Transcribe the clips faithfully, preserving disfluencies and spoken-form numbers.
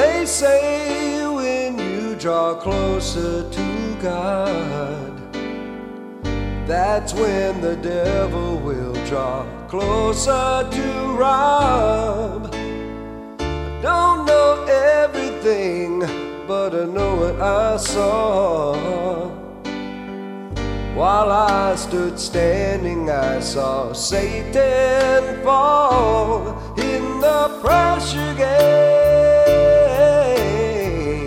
They say when you draw closer to God, that's when the devil will draw closer to rob. I don't know everything, but I know what I saw. While I stood standing, I saw Satan fall in the pressure game.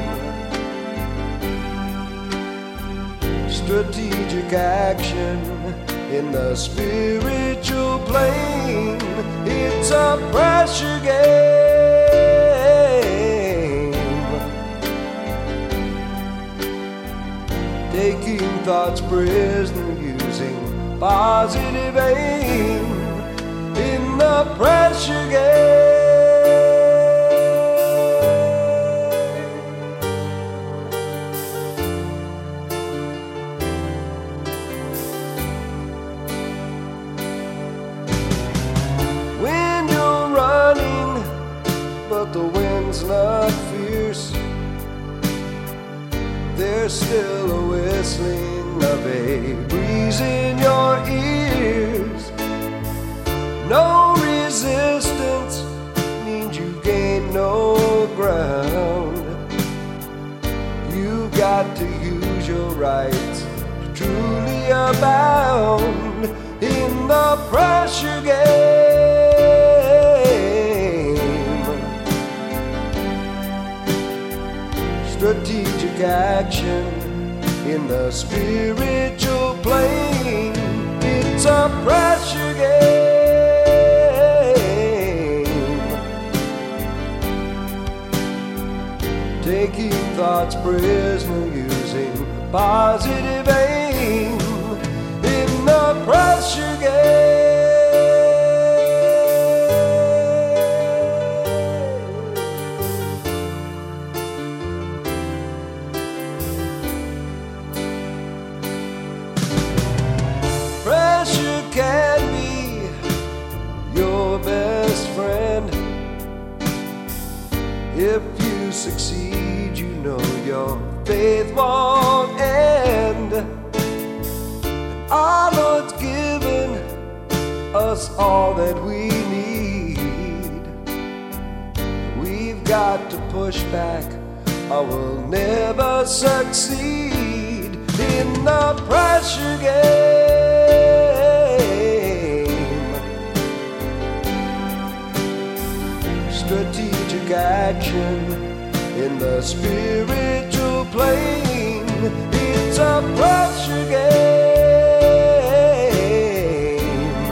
Strategic action in the spiritual plane. It's a pressure game. Taking thoughts prisoner using positive aim in the pressure game. When you're running, but the wind's not fierce, there's still a whistling of a breeze in your ears. No resistance means you gain no ground. You got to use your rights to truly abound in the pressure game. Strategic action in the spiritual plane. It's a pressure game. Taking thoughts prisoner using positive aim in the pressure game. Pressure can be your best friend. If you succeed, you know your faith won't end. And our Lord's given us all that we need. We've got to push back or we'll never succeed in the pressure game. Strategic action in the spiritual plane. It's a pressure game.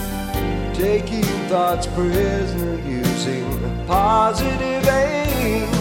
Taking thoughts prisoner using positive aim